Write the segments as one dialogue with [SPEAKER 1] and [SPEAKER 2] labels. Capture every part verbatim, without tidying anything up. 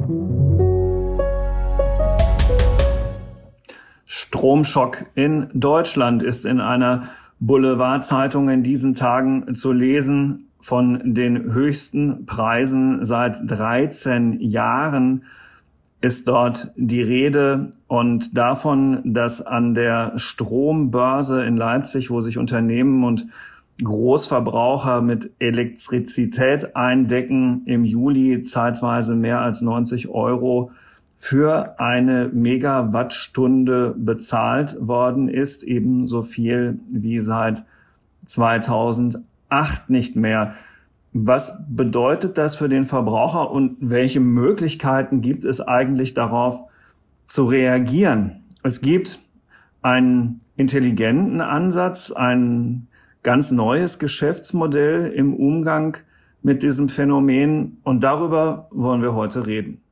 [SPEAKER 1] Stromschock in Deutschland ist in einer Boulevardzeitung in diesen Tagen zu lesen. Von den höchsten Preisen seit dreizehn Jahren ist dort die Rede und davon, dass an der Strombörse in Leipzig, wo sich Unternehmen und Großverbraucher mit Elektrizität eindecken, im Juli zeitweise mehr als neunzig Euro für eine Megawattstunde bezahlt worden ist, ebenso viel wie seit zweitausendacht nicht mehr. Was bedeutet das für den Verbraucher und welche Möglichkeiten gibt es eigentlich darauf zu reagieren? Es gibt einen intelligenten Ansatz, ein ganz neues Geschäftsmodell im Umgang mit diesem Phänomen und darüber wollen wir heute reden.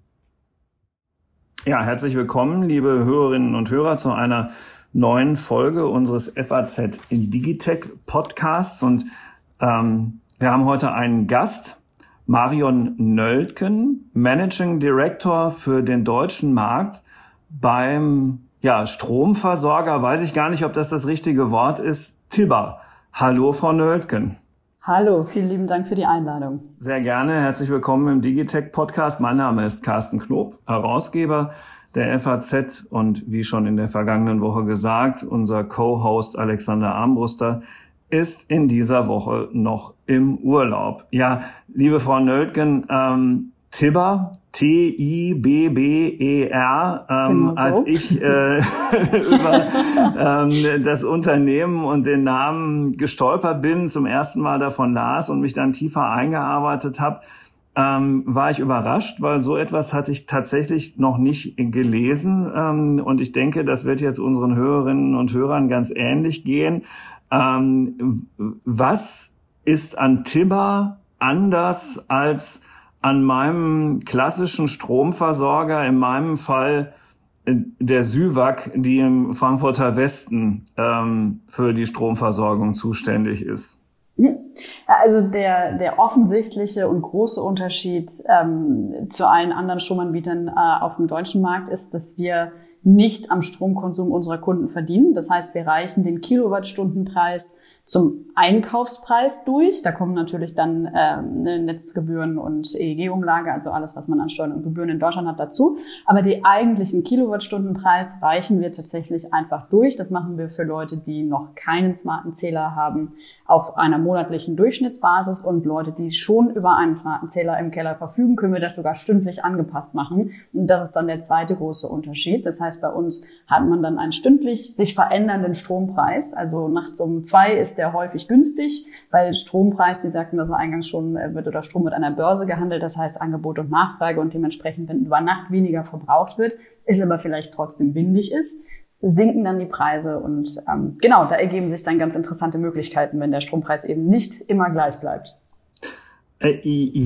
[SPEAKER 1] Ja, herzlich willkommen, liebe Hörerinnen und Hörer, zu einer neuen Folge unseres F A Z Digitech Podcasts. Und ähm, wir haben heute einen Gast, Marion Nöldgen, Managing Director für den deutschen Markt beim ja, Stromversorger. Weiß ich gar nicht, ob das das richtige Wort ist. Tibber. Hallo, Frau Nöldgen.
[SPEAKER 2] Hallo, vielen lieben Dank für die Einladung.
[SPEAKER 1] Sehr gerne. Herzlich willkommen im Digitech Podcast. Mein Name ist Carsten Knob, Herausgeber der F A Z und wie schon in der vergangenen Woche gesagt, unser Co-Host Alexander Armbruster ist in dieser Woche noch im Urlaub. Ja, liebe Frau Nöldgen, ähm, Tibber, T I B B E R, ähm, genau so. Als ich äh, über ähm, das Unternehmen und den Namen gestolpert bin, zum ersten Mal davon las und mich dann tiefer eingearbeitet habe, ähm, war ich überrascht, weil so etwas hatte ich tatsächlich noch nicht gelesen. Ähm, und ich denke, das wird jetzt unseren Hörerinnen und Hörern ganz ähnlich gehen. Ähm, was ist an Tibber anders als an meinem klassischen Stromversorger, in meinem Fall der Süwag, die im Frankfurter Westen ähm, für die Stromversorgung zuständig ist?
[SPEAKER 2] Also der, der offensichtliche und große Unterschied ähm, zu allen anderen Stromanbietern äh, auf dem deutschen Markt ist, dass wir nicht am Stromkonsum unserer Kunden verdienen. Das heißt, wir reichen den Kilowattstundenpreis zum Einkaufspreis durch. Da kommen natürlich dann äh, Netzgebühren und E E G-Umlage, also alles, was man an Steuern und Gebühren in Deutschland hat, dazu. Aber die eigentlichen Kilowattstundenpreis reichen wir tatsächlich einfach durch. Das machen wir für Leute, die noch keinen smarten Zähler haben, auf einer monatlichen Durchschnittsbasis, und Leute, die schon über einen smarten Zähler im Keller verfügen, können wir das sogar stündlich angepasst machen. Und das ist dann der zweite große Unterschied. Das heißt, bei uns hat man dann einen stündlich sich verändernden Strompreis. Also nachts um zwei ist der häufig günstig, weil Strompreis, die sagten das eingangs schon, wird oder Strom mit einer Börse gehandelt. Das heißt Angebot und Nachfrage, und dementsprechend, wenn über Nacht weniger verbraucht wird, ist aber vielleicht trotzdem windig ist, sinken dann die Preise, und ähm, genau, da ergeben sich dann ganz interessante Möglichkeiten, wenn der Strompreis eben nicht immer gleich bleibt.
[SPEAKER 1] Äh,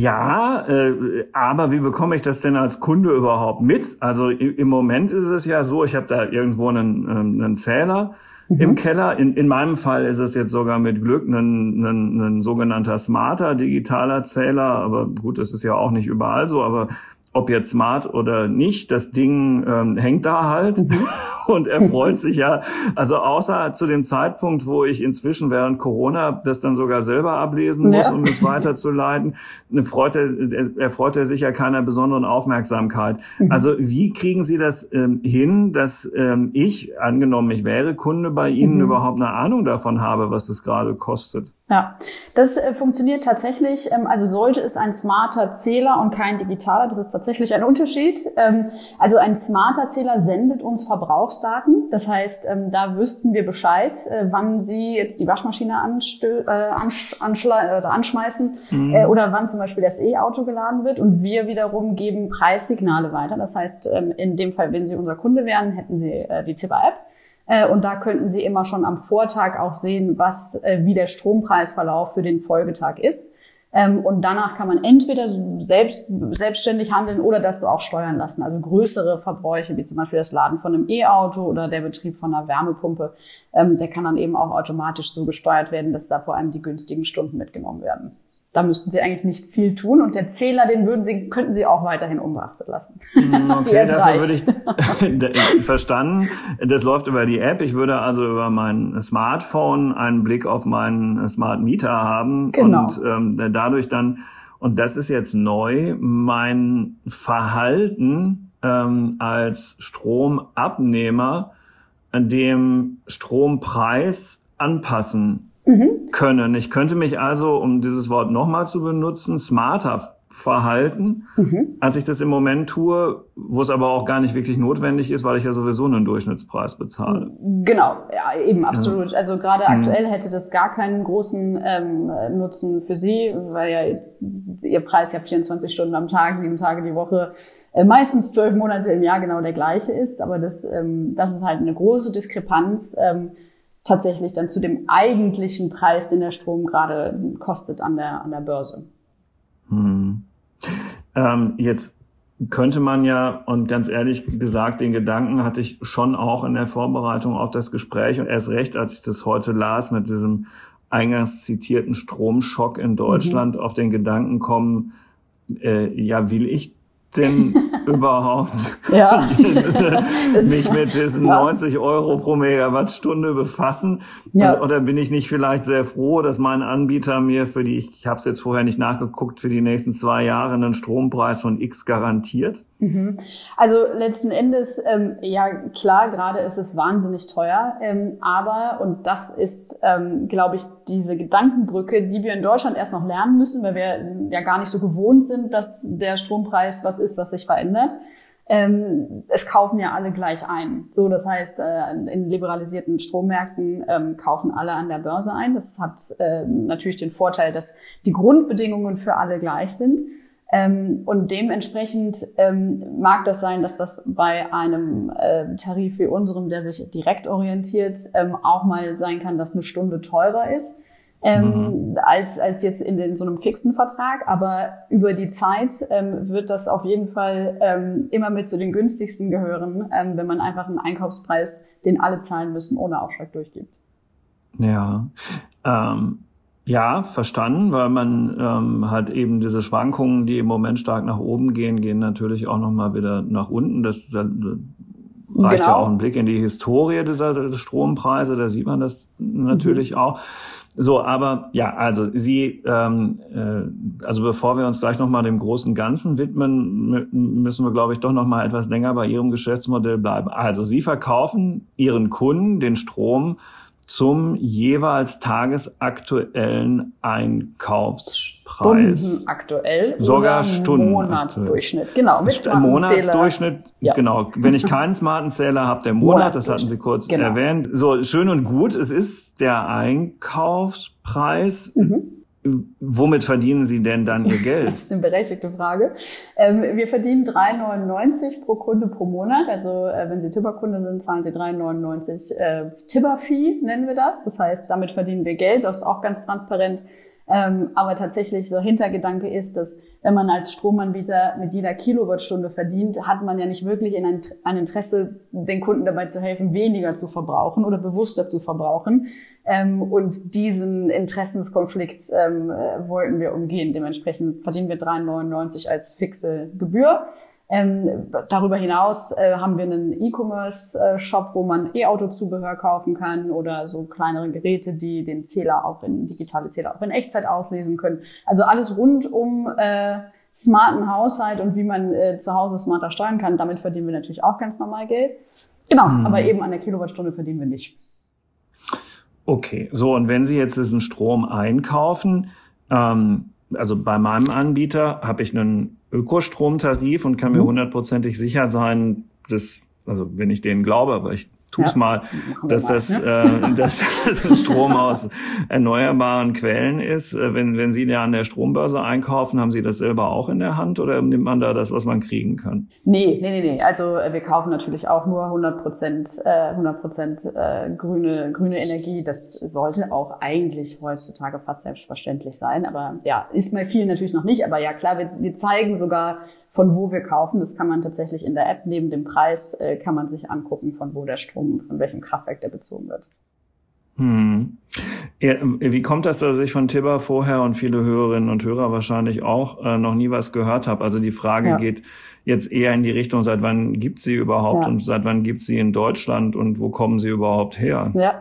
[SPEAKER 1] ja, äh, aber wie bekomme ich das denn als Kunde überhaupt mit? Also im Moment ist es ja so, ich habe da irgendwo einen, ähm, einen Zähler mhm. im Keller. In, in meinem Fall ist es jetzt sogar mit Glück ein, ein, ein sogenannter smarter digitaler Zähler, aber gut, das ist ja auch nicht überall so, aber ob jetzt smart oder nicht, das Ding ähm, hängt da halt mhm. und er freut sich ja. Also außer zu dem Zeitpunkt, wo ich inzwischen während Corona das dann sogar selber ablesen muss, ja. um es weiterzuleiten, freut er, er freut er sich ja keiner besonderen Aufmerksamkeit. Mhm. Also wie kriegen Sie das ähm, hin, dass ähm, ich, angenommen ich wäre Kunde bei Ihnen, mhm. überhaupt eine Ahnung davon habe, was es gerade kostet?
[SPEAKER 2] Ja, das äh, funktioniert tatsächlich. Ähm, also sollte es ein smarter Zähler und kein digitaler, das ist tatsächlich ein Unterschied. Ähm, also ein smarter Zähler sendet uns Verbrauchsdaten. Das heißt, ähm, da wüssten wir Bescheid, äh, wann Sie jetzt die Waschmaschine anstö- äh, ansch- anschle- äh, anschmeißen mhm. äh, oder wann zum Beispiel das E-Auto geladen wird. Und wir wiederum geben Preissignale weiter. Das heißt, ähm, in dem Fall, wenn Sie unser Kunde wären, hätten Sie äh, die Tibber-App. Und da könnten Sie immer schon am Vortag auch sehen, was, wie der Strompreisverlauf für den Folgetag ist. Ähm, und danach kann man entweder selbst, selbstständig handeln oder das auch steuern lassen. Also größere Verbräuche, wie zum Beispiel das Laden von einem E-Auto oder der Betrieb von einer Wärmepumpe, ähm, der kann dann eben auch automatisch so gesteuert werden, dass da vor allem die günstigen Stunden mitgenommen werden. Da müssten Sie eigentlich nicht viel tun und der Zähler, den würden Sie, könnten Sie auch weiterhin unbeachtet lassen.
[SPEAKER 1] Okay, dafür würde ich, verstanden. Das läuft über die App. Ich würde also über mein Smartphone einen Blick auf meinen Smart Meter haben.
[SPEAKER 2] Genau.
[SPEAKER 1] Und ähm, dadurch dann, und das ist jetzt neu, mein Verhalten ähm, als Stromabnehmer dem Strompreis anpassen mhm. können. Ich könnte mich also, um dieses Wort nochmal zu benutzen, smarter verhalten, mhm. als ich das im Moment tue, wo es aber auch gar nicht wirklich notwendig ist, weil ich ja sowieso einen Durchschnittspreis bezahle.
[SPEAKER 2] Genau, ja, eben, absolut. Ja. Also gerade mhm. aktuell hätte das gar keinen großen ähm, Nutzen für Sie, weil ja jetzt Ihr Preis ja vierundzwanzig Stunden am Tag, sieben Tage die Woche, äh, meistens zwölf Monate im Jahr genau der gleiche ist. Aber das, ähm, das ist halt eine große Diskrepanz, ähm, tatsächlich dann zu dem eigentlichen Preis, den der Strom gerade kostet an der, an der Börse.
[SPEAKER 1] Hm. Ähm, jetzt könnte man ja, und ganz ehrlich gesagt, den Gedanken hatte ich schon auch in der Vorbereitung auf das Gespräch und erst recht, als ich das heute las mit diesem eingangs zitierten Stromschock in Deutschland, mhm. auf den Gedanken kommen, äh, ja, will ich denn überhaupt
[SPEAKER 2] ja.
[SPEAKER 1] mich mit diesen ja. neunzig Euro pro Megawattstunde befassen?
[SPEAKER 2] Ja.
[SPEAKER 1] Also, oder bin ich nicht vielleicht sehr froh, dass mein Anbieter mir für die, ich habe es jetzt vorher nicht nachgeguckt, für die nächsten zwei Jahre einen Strompreis von X garantiert?
[SPEAKER 2] Mhm. Also letzten Endes, ähm, ja klar, gerade ist es wahnsinnig teuer, ähm, aber, und das ist, ähm, glaube ich, diese Gedankenbrücke, die wir in Deutschland erst noch lernen müssen, weil wir ja gar nicht so gewohnt sind, dass der Strompreis was ist, was sich verändert. Ähm, es kaufen ja alle gleich ein. So, das heißt, äh, in liberalisierten Strommärkten ähm, kaufen alle an der Börse ein. Das hat äh, natürlich den Vorteil, dass die Grundbedingungen für alle gleich sind. Ähm, und dementsprechend ähm, mag das sein, dass das bei einem äh, Tarif wie unserem, der sich direkt orientiert, ähm, auch mal sein kann, dass eine Stunde teurer ist. Ähm, mhm. als als jetzt in, den, so einem fixen Vertrag, aber über die Zeit ähm, wird das auf jeden Fall ähm, immer mit zu den günstigsten gehören, ähm, wenn man einfach einen Einkaufspreis, den alle zahlen müssen, ohne Aufschlag durchgibt.
[SPEAKER 1] Ja, ähm, ja, verstanden, weil man ähm, hat eben diese Schwankungen, die im Moment stark nach oben gehen, gehen natürlich auch nochmal wieder nach unten. Das, das reicht genau. ja auch ein Blick in die Historie dieser Strompreise, da sieht man das natürlich mhm. auch. So, aber ja, also Sie, ähm, äh, also bevor wir uns gleich nochmal dem großen Ganzen widmen, müssen wir, glaube ich, doch nochmal etwas länger bei Ihrem Geschäftsmodell bleiben. Also Sie verkaufen Ihren Kunden den Strom zum jeweils tagesaktuellen Einkaufspreis.
[SPEAKER 2] Stundenaktuell
[SPEAKER 1] sogar
[SPEAKER 2] oder
[SPEAKER 1] Stunden
[SPEAKER 2] Monatsdurchschnitt. Genau, mit
[SPEAKER 1] smarten Monatsdurchschnitt,
[SPEAKER 2] ja.
[SPEAKER 1] genau. Wenn ich keinen smarten Zähler habe, der Monat, das hatten Sie kurz genau. erwähnt. So, schön und gut, es ist der Einkaufspreis. Mhm. Womit verdienen Sie denn dann Ihr Geld?
[SPEAKER 2] Das ist eine berechtigte Frage. Ähm, wir verdienen drei neunundneunzig pro Kunde pro Monat. Also äh, wenn Sie Tibber-Kunde sind, zahlen Sie drei neunundneunzig äh, Tibber-Fee, nennen wir das. Das heißt, damit verdienen wir Geld. Das ist auch ganz transparent. Ähm, aber tatsächlich so Hintergedanke ist, dass wenn man als Stromanbieter mit jeder Kilowattstunde verdient, hat man ja nicht wirklich in ein, ein Interesse, den Kunden dabei zu helfen, weniger zu verbrauchen oder bewusster zu verbrauchen. Ähm, und diesen Interessenskonflikt ähm, äh, wollten wir umgehen. Dementsprechend verdienen wir drei neunundneunzig als fixe Gebühr. Ähm, darüber hinaus äh, haben wir einen E-Commerce-Shop, wo man E-Auto-Zubehör kaufen kann oder so kleinere Geräte, die den Zähler auch in digitale Zähler auch in Echtzeit auslesen können. Also alles rund um äh, smarten Haushalt und wie man äh, zu Hause smarter steuern kann. Damit verdienen wir natürlich auch ganz normal Geld. Genau, mhm. aber eben an der Kilowattstunde verdienen wir nicht.
[SPEAKER 1] Okay, so und wenn Sie jetzt diesen Strom einkaufen, ähm, also bei meinem Anbieter habe ich einen Ökostromtarif und kann mir hundertprozentig sicher sein, dass, also wenn ich denen glaube, aber ich tu's ja. mal, dass mal, das, ne? äh, dass das Strom aus erneuerbaren Quellen ist. Wenn, wenn Sie ja an der Strombörse einkaufen, haben Sie das selber auch in der Hand oder nimmt man da das, was man kriegen kann?
[SPEAKER 2] Nee, nee, nee, nee. Also wir kaufen natürlich auch nur hundert Prozent, äh, hundert Prozent äh, grüne, grüne Energie. Das sollte auch eigentlich heutzutage fast selbstverständlich sein. Aber ja, ist bei vielen natürlich noch nicht. Aber ja, klar, wir, wir zeigen sogar, von wo wir kaufen. Das kann man tatsächlich in der App neben dem Preis, äh, kann man sich angucken, von wo der Strom, von welchem Kraftwerk der bezogen wird.
[SPEAKER 1] Hm. Ja, wie kommt das, dass ich von Tibber vorher und viele Hörerinnen und Hörer wahrscheinlich auch äh, noch nie was gehört habe? Also die Frage ja. geht jetzt eher in die Richtung, seit wann gibt sie überhaupt ja. und seit wann gibt sie in Deutschland und wo kommen sie überhaupt her?
[SPEAKER 2] Ja,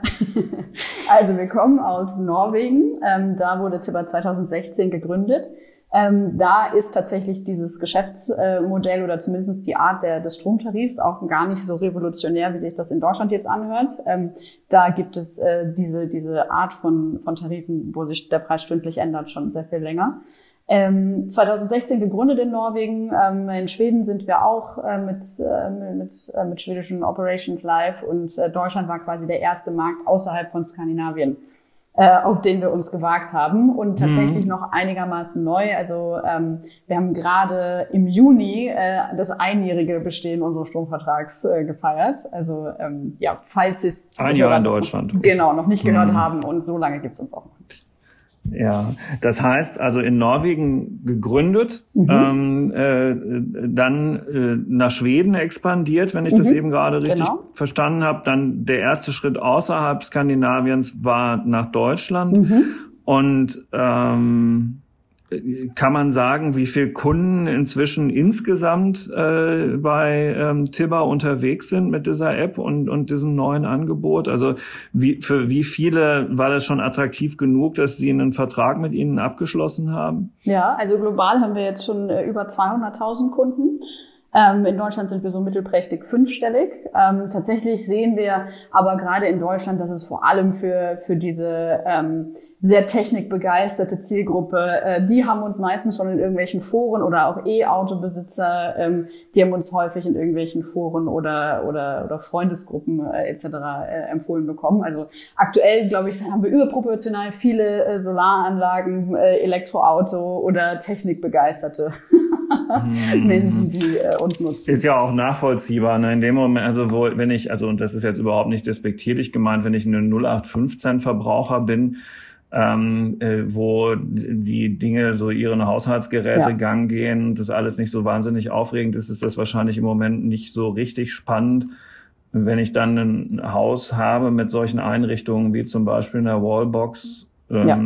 [SPEAKER 2] also wir kommen aus Norwegen. Ähm, da wurde Tibber zweitausendsechzehn gegründet. Ähm, da ist tatsächlich dieses Geschäftsmodell oder zumindest die Art der, des Stromtarifs auch gar nicht so revolutionär, wie sich das in Deutschland jetzt anhört. Ähm, da gibt es äh, diese, diese Art von, von Tarifen, wo sich der Preis stündlich ändert, schon sehr viel länger. Ähm, zweitausendsechzehn gegründet in Norwegen. Ähm, in Schweden sind wir auch äh, mit, äh, mit, äh, mit schwedischen Operations live und äh, Deutschland war quasi der erste Markt außerhalb von Skandinavien, Äh, auf den wir uns gewagt haben und tatsächlich mhm. noch einigermaßen neu. Also ähm, wir haben gerade im Juni äh, das einjährige Bestehen unseres Stromvertrags äh, gefeiert. Also ähm, ja, falls Sie
[SPEAKER 1] ein Jahr in Deutschland
[SPEAKER 2] noch, genau noch nicht gehört mhm. haben und so lange gibt's uns auch noch nicht.
[SPEAKER 1] Ja, das heißt also in Norwegen gegründet, mhm. ähm, äh, dann äh, nach Schweden expandiert, wenn ich mhm. das eben gerade richtig genau. verstanden habe. Dann der erste Schritt außerhalb Skandinaviens war nach Deutschland. Mhm. Und ähm, kann man sagen, wie viele Kunden inzwischen insgesamt äh, bei ähm, Tibber unterwegs sind mit dieser App und, und diesem neuen Angebot? Also wie, für wie viele war das schon attraktiv genug, dass Sie einen Vertrag mit Ihnen abgeschlossen haben?
[SPEAKER 2] Ja, also global haben wir jetzt schon äh, über zweihunderttausend Kunden. Ähm, in Deutschland sind wir so mittelprächtig fünfstellig. Ähm, tatsächlich sehen wir aber gerade in Deutschland, dass es vor allem für für diese ähm, sehr technikbegeisterte Zielgruppe, äh, die haben uns meistens schon in irgendwelchen Foren oder auch E-Autobesitzer, ähm, die haben uns häufig in irgendwelchen Foren oder oder oder Freundesgruppen äh, et cetera äh, empfohlen bekommen. Also aktuell, glaube ich, haben wir überproportional viele äh, Solaranlagen, äh, Elektroauto oder technikbegeisterte Menschen, die äh, uns nutzen.
[SPEAKER 1] Ist ja auch nachvollziehbar, ne? In dem Moment, also wo, wenn ich, also und das ist jetzt überhaupt nicht despektierlich gemeint, wenn ich ein null acht fünfzehn Verbraucher bin, ähm, äh, wo die Dinge so ihren Haushaltsgeräte ja. Gang gehen, das alles nicht so wahnsinnig aufregend ist, ist das wahrscheinlich im Moment nicht so richtig spannend. Wenn ich dann ein Haus habe mit solchen Einrichtungen wie zum Beispiel eine Wallbox, ähm, ja.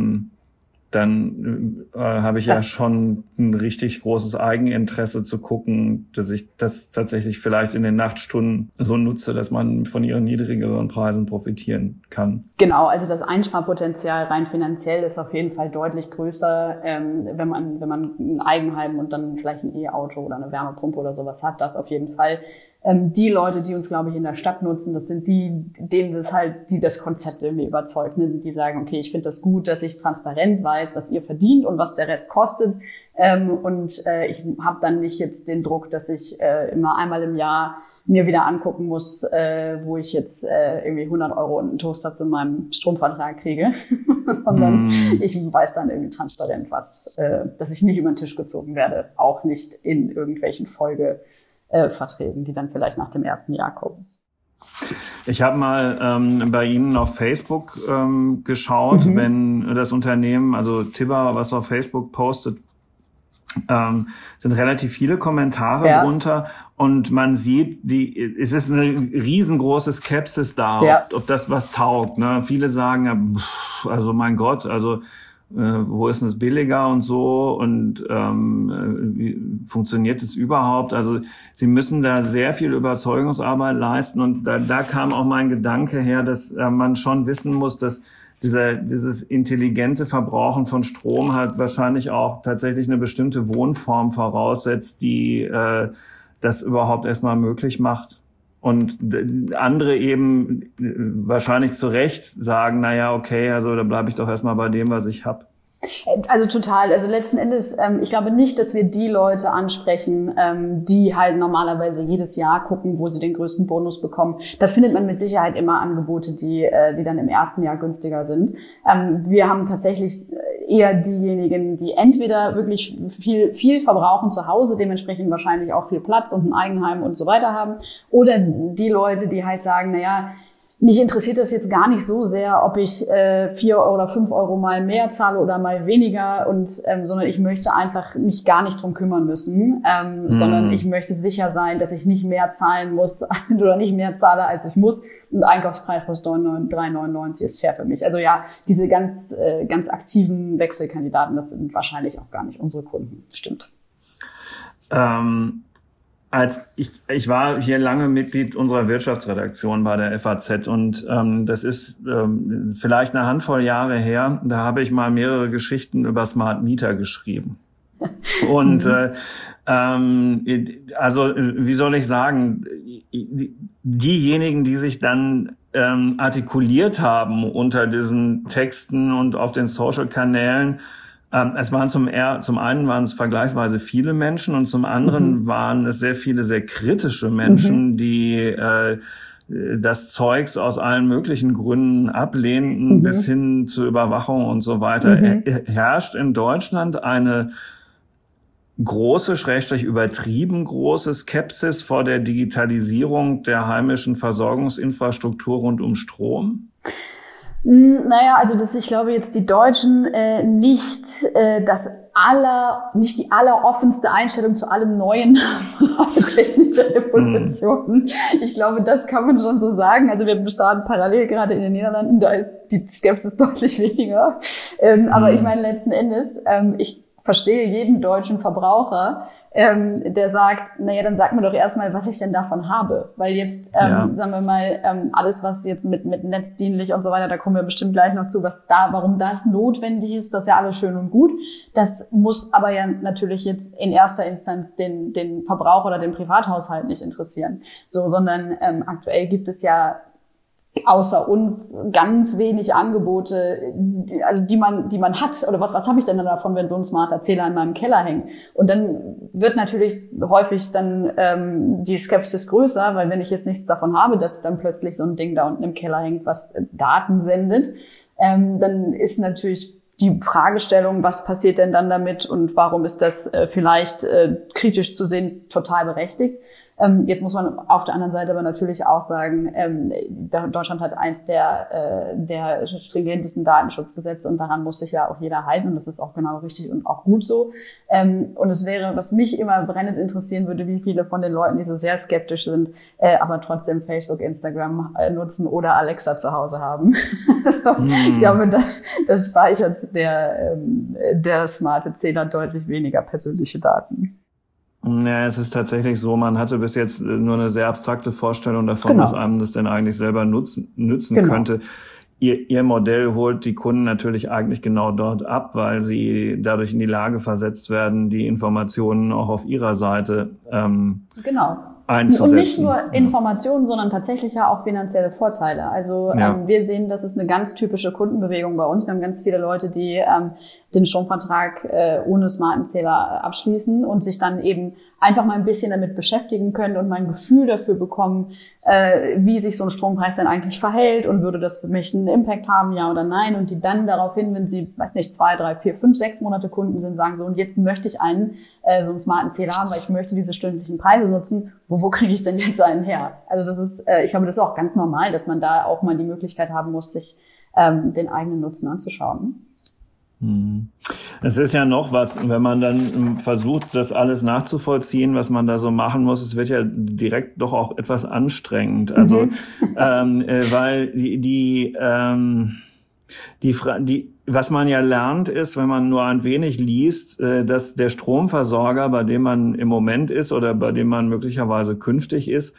[SPEAKER 1] dann äh, habe ich ja. ja schon ein richtig großes Eigeninteresse zu gucken, dass ich das tatsächlich vielleicht in den Nachtstunden so nutze, dass man von ihren niedrigeren Preisen profitieren kann.
[SPEAKER 2] Genau, also das Einsparpotenzial rein finanziell ist auf jeden Fall deutlich größer, ähm, wenn man wenn man ein Eigenheim und dann vielleicht ein E-Auto oder eine Wärmepumpe oder sowas hat, das auf jeden Fall. Ähm, die Leute, die uns, glaube ich, in der Stadt nutzen, das sind die, denen das halt, die das Konzept irgendwie überzeugt, ne? Die sagen, okay, ich finde das gut, dass ich transparent weiß, was ihr verdient und was der Rest kostet. Ähm, und äh, ich habe dann nicht jetzt den Druck, dass ich äh, immer einmal im Jahr mir wieder angucken muss, äh, wo ich jetzt äh, irgendwie hundert Euro und einen Toaster zu meinem Stromvertrag kriege, sondern mm. ich weiß dann irgendwie transparent was, äh, dass ich nicht über den Tisch gezogen werde, auch nicht in irgendwelchen Folge Äh, Verträgen, die dann vielleicht nach dem ersten Jahr kommen.
[SPEAKER 1] Ich habe mal ähm, bei Ihnen auf Facebook ähm, geschaut, mhm. wenn das Unternehmen, also Tibber, was auf Facebook postet, ähm, sind relativ viele Kommentare ja. drunter und man sieht, die, es ist eine riesengroße Skepsis da, ja. ob, ob das was taugt. Ne? Viele sagen, ja, pff, also mein Gott, also Äh, wo ist es billiger und so und ähm, wie funktioniert es überhaupt? Also sie müssen da sehr viel Überzeugungsarbeit leisten und da, da kam auch mein Gedanke her, dass äh, man schon wissen muss, dass dieser, dieses intelligente Verbrauchen von Strom halt wahrscheinlich auch tatsächlich eine bestimmte Wohnform voraussetzt, die äh, das überhaupt erstmal möglich macht. Und andere eben wahrscheinlich zu Recht sagen, na ja, okay, also da bleibe ich doch erstmal bei dem, was ich habe.
[SPEAKER 2] Also total. Also letzten Endes, ähm, ich glaube nicht, dass wir die Leute ansprechen, ähm, die halt normalerweise jedes Jahr gucken, wo sie den größten Bonus bekommen. Da findet man mit Sicherheit immer Angebote, die, äh, die dann im ersten Jahr günstiger sind. Ähm, wir haben tatsächlich eher diejenigen, die entweder wirklich viel, viel verbrauchen zu Hause, dementsprechend wahrscheinlich auch viel Platz und ein Eigenheim und so weiter haben, oder die Leute, die halt sagen, na ja, mich interessiert das jetzt gar nicht so sehr, ob ich äh, vier oder fünf Euro mal mehr zahle oder mal weniger, und ähm, sondern ich möchte einfach mich gar nicht drum kümmern müssen, ähm, mhm. sondern ich möchte sicher sein, dass ich nicht mehr zahlen muss oder nicht mehr zahle, als ich muss. Und Einkaufspreis plus drei neunundneunzig ist fair für mich. Also ja, diese ganz äh, ganz aktiven Wechselkandidaten, das sind wahrscheinlich auch gar nicht unsere Kunden. Stimmt.
[SPEAKER 1] Ähm Als ich, ich war hier lange Mitglied unserer Wirtschaftsredaktion bei der F A Z, und ähm, das ist ähm, vielleicht eine Handvoll Jahre her. Da habe ich mal mehrere Geschichten über Smart Meter geschrieben. Und äh, ähm, also wie soll ich sagen, diejenigen, die sich dann ähm, artikuliert haben unter diesen Texten und auf den Social-Kanälen, es waren zum, eher, zum einen waren es vergleichsweise viele Menschen, und zum anderen mhm. waren es sehr viele sehr kritische Menschen, mhm. die äh, das Zeugs aus allen möglichen Gründen ablehnten, mhm. bis hin zur Überwachung und so weiter. Mhm. Herrscht in Deutschland eine große, schrägstrich übertrieben große Skepsis vor der Digitalisierung der heimischen Versorgungsinfrastruktur rund um Strom?
[SPEAKER 2] Naja, also das, ich glaube jetzt die Deutschen äh, nicht äh, das aller, nicht die alleroffenste Einstellung zu allem Neuen haben, technische Revolutionen. Mm. Ich glaube, das kann man schon so sagen. Also wir starten parallel gerade in den Niederlanden, da ist die Skepsis deutlich weniger. Ähm, mm. Aber ich meine letzten Endes, ähm, ich verstehe jeden deutschen Verbraucher, ähm, der sagt, naja, dann sag mir doch erstmal, was ich denn davon habe. Weil jetzt, ähm, ja. sagen wir mal, ähm, alles, was jetzt mit mit netzdienlich und so weiter, da kommen wir bestimmt gleich noch zu, was da, warum das notwendig ist, das ist ja alles schön und gut. Das muss aber ja natürlich jetzt in erster Instanz den den Verbraucher oder den Privathaushalt nicht interessieren. So, sondern ähm, aktuell gibt es ja außer uns ganz wenig Angebote, die, also die man die man hat, oder was was habe ich denn dann davon, wenn so ein smarter Zähler in meinem Keller hängt? Und dann wird natürlich häufig dann ähm, die Skepsis größer, weil wenn ich jetzt nichts davon habe, dass dann plötzlich so ein Ding da unten im Keller hängt, was Daten sendet, ähm, dann ist natürlich die Fragestellung, was passiert denn dann damit und warum ist das äh, vielleicht äh, kritisch zu sehen, total berechtigt. Ähm, jetzt muss man auf der anderen Seite aber natürlich auch sagen, ähm, Deutschland hat eins der, äh, der stringentesten Datenschutzgesetze, und daran muss sich ja auch jeder halten, und das ist auch genau richtig und auch gut so. Ähm, und es wäre, was mich immer brennend interessieren würde, wie viele von den Leuten, die so sehr skeptisch sind, äh, aber trotzdem Facebook, Instagram äh, nutzen oder Alexa zu Hause haben. also, mm. Ich glaube, da, da speichert der, ähm, der smarte Zähler deutlich weniger persönliche Daten.
[SPEAKER 1] Ja, es ist tatsächlich so, man hatte bis jetzt nur eine sehr abstrakte Vorstellung davon,
[SPEAKER 2] genau.
[SPEAKER 1] was einem das denn eigentlich selber nutzen, nützen
[SPEAKER 2] genau.
[SPEAKER 1] könnte. Ihr, ihr Modell holt die Kunden natürlich eigentlich genau dort ab, weil sie dadurch in die Lage versetzt werden, die Informationen auch auf ihrer Seite ähm,
[SPEAKER 2] genau.
[SPEAKER 1] einzusetzen.
[SPEAKER 2] Und nicht nur Informationen, sondern tatsächlich ja auch finanzielle Vorteile. Also
[SPEAKER 1] ja.
[SPEAKER 2] ähm, wir sehen, das ist eine ganz typische Kundenbewegung bei uns. Wir haben ganz viele Leute, die ähm, den Stromvertrag äh, ohne smarten Zähler abschließen und sich dann eben einfach mal ein bisschen damit beschäftigen können und mal ein Gefühl dafür bekommen, äh, wie sich so ein Strompreis denn eigentlich verhält und würde das für mich einen Impact haben, ja oder nein. Und die dann daraufhin, wenn sie, weiß nicht, zwei, drei, vier, fünf, sechs Monate Kunden sind, sagen so, und jetzt möchte ich einen äh, so einen smarten Zähler haben, weil ich möchte diese stündlichen Preise nutzen. Wo, wo kriege ich denn jetzt einen her? Also das ist, äh, ich glaube, das ist auch ganz normal, dass man da auch mal die Möglichkeit haben muss, sich ähm, den eigenen Nutzen anzuschauen.
[SPEAKER 1] Es ist ja noch was, wenn man dann versucht, das alles nachzuvollziehen, was man da so machen muss. Es wird ja direkt doch auch etwas anstrengend. Also, mhm. ähm, äh, weil die, die, ähm, die, die, was man ja lernt, ist, wenn man nur ein wenig liest, äh, dass der Stromversorger, bei dem man im Moment ist oder bei dem man möglicherweise künftig ist,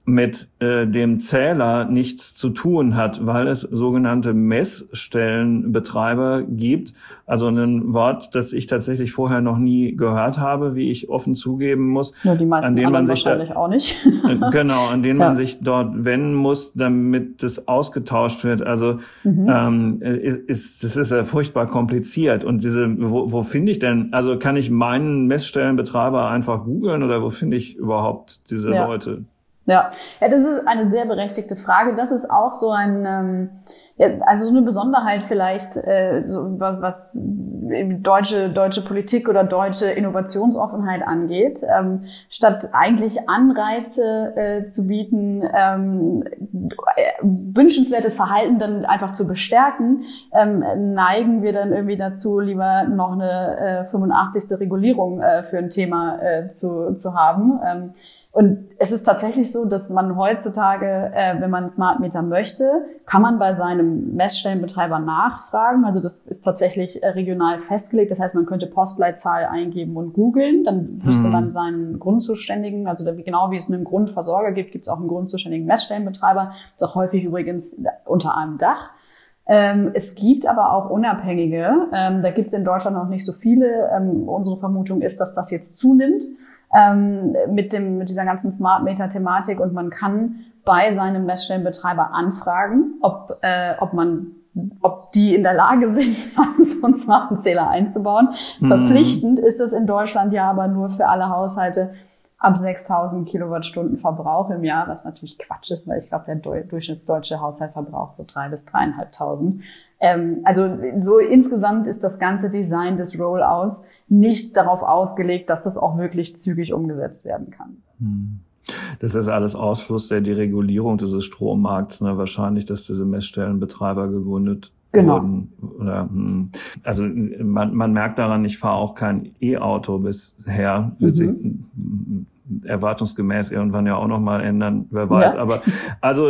[SPEAKER 1] mit äh, dem Zähler nichts zu tun hat, weil es sogenannte Messstellenbetreiber gibt. Also ein Wort, das ich tatsächlich vorher noch nie gehört habe, wie ich offen zugeben muss.
[SPEAKER 2] Nur die meisten
[SPEAKER 1] an denen man sich
[SPEAKER 2] wahrscheinlich
[SPEAKER 1] da,
[SPEAKER 2] auch nicht.
[SPEAKER 1] Genau, an denen ja. man sich dort wenden muss, damit das ausgetauscht wird. Also mhm. ähm, ist das ist ja furchtbar kompliziert. Und diese, wo, wo finde ich denn, also kann ich meinen Messstellenbetreiber einfach googeln oder wo finde ich überhaupt diese
[SPEAKER 2] ja.
[SPEAKER 1] Leute?
[SPEAKER 2] Ja. ja, das ist eine sehr berechtigte Frage. Das ist auch so ein, ähm, ja, also so eine Besonderheit vielleicht, äh, so, was deutsche deutsche Politik oder deutsche Innovationsoffenheit angeht. Ähm, statt eigentlich Anreize äh, zu bieten, ähm, wünschenswertes Verhalten dann einfach zu bestärken, ähm, neigen wir dann irgendwie dazu, lieber noch eine äh, fünfundachtzigste Regulierung äh, für ein Thema äh, zu zu haben. Ähm, Und es ist tatsächlich so, dass man heutzutage, äh, wenn man einen Smart Meter möchte, kann man bei seinem Messstellenbetreiber nachfragen. Also das ist tatsächlich äh, regional festgelegt. Das heißt, man könnte Postleitzahl eingeben und googeln. Dann wüsste mhm. man seinen Grundzuständigen, also genau wie es einen Grundversorger gibt, gibt es auch einen grundzuständigen Messstellenbetreiber. Das ist auch häufig übrigens unter einem Dach. Ähm, es gibt aber auch Unabhängige. Ähm, da gibt es in Deutschland noch nicht so viele. Ähm, unsere Vermutung ist, dass das jetzt zunimmt. Ähm, mit dem mit dieser ganzen Smart Meter Thematik, und man kann bei seinem Messstellenbetreiber anfragen, ob äh, ob man ob die in der Lage sind, so einen smarten Zähler einzubauen. Mhm. Verpflichtend ist es in Deutschland ja aber nur für alle Haushalte ab sechstausend Kilowattstunden Verbrauch im Jahr, was natürlich Quatsch ist, weil ich glaube, der du- durchschnittsdeutsche Haushalt verbraucht so drei bis dreieinhalbtausend. Ähm, also so insgesamt ist das ganze Design des Rollouts nicht darauf ausgelegt, dass das auch wirklich zügig umgesetzt werden kann.
[SPEAKER 1] Das ist alles Ausfluss der Deregulierung dieses Strommarkts, ne? Wahrscheinlich, dass diese Messstellenbetreiber gegründet
[SPEAKER 2] genau.
[SPEAKER 1] wurden. Oder, also man, man merkt daran, ich fahre auch kein E-Auto bisher. Mhm. Erwartungsgemäß irgendwann ja auch noch mal ändern, wer weiß. Ja. Aber also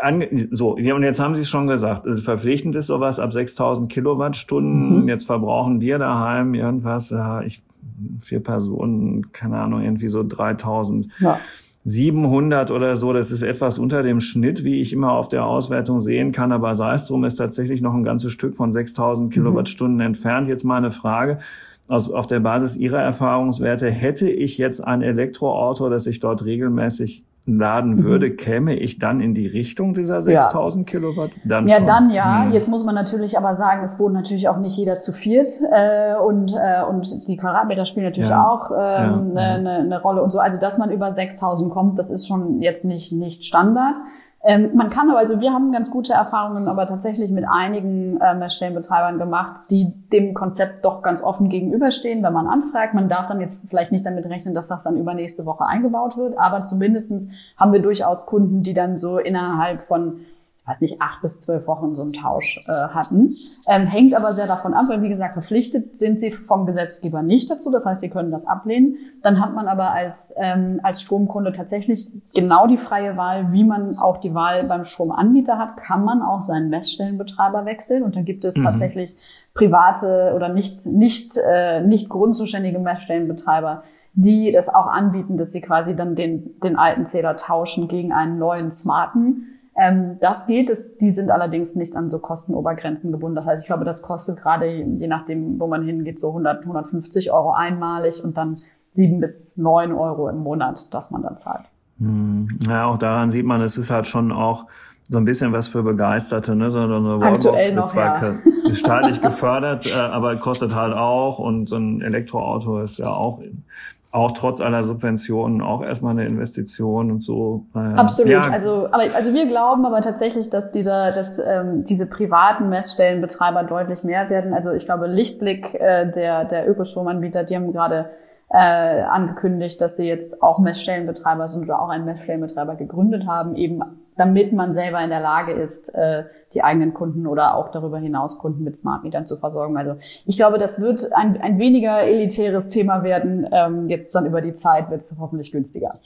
[SPEAKER 1] so, und jetzt haben Sie es schon gesagt, also verpflichtend ist sowas ab sechstausend Kilowattstunden. Mhm. Jetzt verbrauchen wir daheim irgendwas, ja, ich vier Personen, keine Ahnung, irgendwie so dreitausend. Ja. siebenhundert oder so, das ist etwas unter dem Schnitt, wie ich immer auf der Auswertung sehen kann, aber sei es drum, ist tatsächlich noch ein ganzes Stück von sechstausend Kilowattstunden mhm. entfernt. Jetzt mal eine Frage. Aus, auf der Basis Ihrer Erfahrungswerte, hätte ich jetzt ein Elektroauto, das ich dort regelmäßig laden würde, mhm. käme ich dann in die Richtung dieser sechstausend ja. Kilowatt? Dann
[SPEAKER 2] ja,
[SPEAKER 1] schon.
[SPEAKER 2] dann ja. Hm. Jetzt muss man natürlich aber sagen, es wohnt natürlich auch nicht jeder zu viert äh, und äh, und die Quadratmeter spielen natürlich ja. auch ähm, ja. eine, eine Rolle und so. Also, dass man über sechstausend kommt, das ist schon jetzt nicht nicht Standard. Ähm, man kann aber, also wir haben ganz gute Erfahrungen aber tatsächlich mit einigen äh, Messstellenbetreibern gemacht, die dem Konzept doch ganz offen gegenüberstehen, wenn man anfragt. Man darf dann jetzt vielleicht nicht damit rechnen, dass das dann übernächste Woche eingebaut wird, aber zumindestens haben wir durchaus Kunden, die dann so innerhalb von, ich weiß nicht, acht bis zwölf Wochen so einen Tausch äh, hatten. Ähm, hängt aber sehr davon ab, weil wie gesagt, verpflichtet sind sie vom Gesetzgeber nicht dazu. Das heißt, sie können das ablehnen. Dann hat man aber als ähm, als Stromkunde tatsächlich genau die freie Wahl, wie man auch die Wahl beim Stromanbieter hat, kann man auch seinen Messstellenbetreiber wechseln. Und da gibt es mhm. tatsächlich private oder nicht nicht äh, nicht grundzuständige Messstellenbetreiber, die das auch anbieten, dass sie quasi dann den den alten Zähler tauschen gegen einen neuen smarten. Ähm, das geht, es, die sind allerdings nicht an so Kostenobergrenzen gebunden. Das heißt, ich glaube, das kostet gerade, je nachdem, wo man hingeht, so hundert, hundertfünfzig Euro einmalig und dann sieben bis neun Euro im Monat, dass man dann zahlt.
[SPEAKER 1] Ja, auch daran sieht man, es ist halt schon auch so ein bisschen was für Begeisterte, ne? So eine Wallbox wird zwar ja. staatlich gefördert, äh, aber kostet halt auch, und so ein Elektroauto ist ja auch auch trotz aller Subventionen auch erstmal eine Investition und so. Naja.
[SPEAKER 2] Absolut.
[SPEAKER 1] Ja.
[SPEAKER 2] Also, aber, also wir glauben aber tatsächlich, dass dieser, dass ähm, diese privaten Messstellenbetreiber deutlich mehr werden. Also ich glaube, Lichtblick, äh, der der Ökostromanbieter, die haben gerade äh, angekündigt, dass sie jetzt auch Messstellenbetreiber sind oder auch einen Messstellenbetreiber gegründet haben, eben damit man selber in der Lage ist, äh, die eigenen Kunden oder auch darüber hinaus Kunden mit Smart Metern zu versorgen. Also ich glaube, das wird ein, ein weniger elitäres Thema werden. Ähm, jetzt dann über die Zeit wird es hoffentlich günstiger.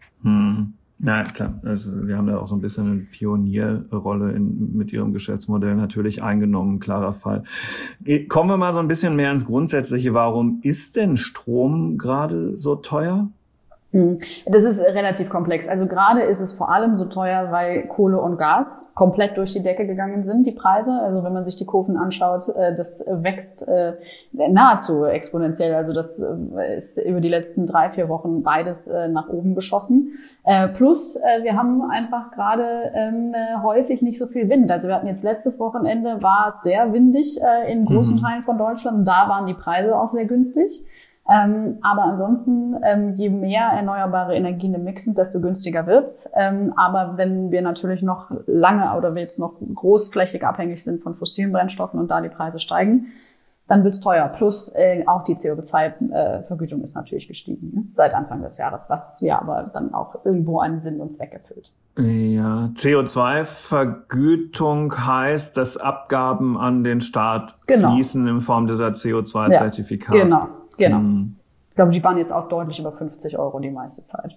[SPEAKER 1] Hm. Na klar, also wir haben da auch so ein bisschen eine Pionierrolle in, mit Ihrem Geschäftsmodell natürlich eingenommen, klarer Fall. Kommen wir mal so ein bisschen mehr ins Grundsätzliche. Warum ist denn Strom gerade so teuer?
[SPEAKER 2] Das ist relativ komplex. Also gerade ist es vor allem so teuer, weil Kohle und Gas komplett durch die Decke gegangen sind, die Preise. Also wenn man sich die Kurven anschaut, das wächst nahezu exponentiell. Also das ist über die letzten drei, vier Wochen beides nach oben geschossen. Plus wir haben einfach gerade häufig nicht so viel Wind. Also wir hatten jetzt letztes Wochenende, war es sehr windig in großen mhm. Teilen von Deutschland. Da waren die Preise auch sehr günstig. Ähm, aber ansonsten, ähm, je mehr erneuerbare Energien im Mix sind, desto günstiger wird's. Ähm, aber wenn wir natürlich noch lange oder wir jetzt noch großflächig abhängig sind von fossilen Brennstoffen und da die Preise steigen, dann wird's teuer. Plus äh, auch die C O zwei Vergütung ist natürlich gestiegen, ne? Seit Anfang des Jahres, was ja aber dann auch irgendwo einen Sinn und Zweck erfüllt.
[SPEAKER 1] Ja, C O zwei Vergütung heißt, dass Abgaben an den Staat genau. fließen in Form dieser C O zwei Zertifikate.
[SPEAKER 2] Ja, genau. Genau. Hm. Ich glaube, die waren jetzt auch deutlich über fünfzig Euro die meiste Zeit.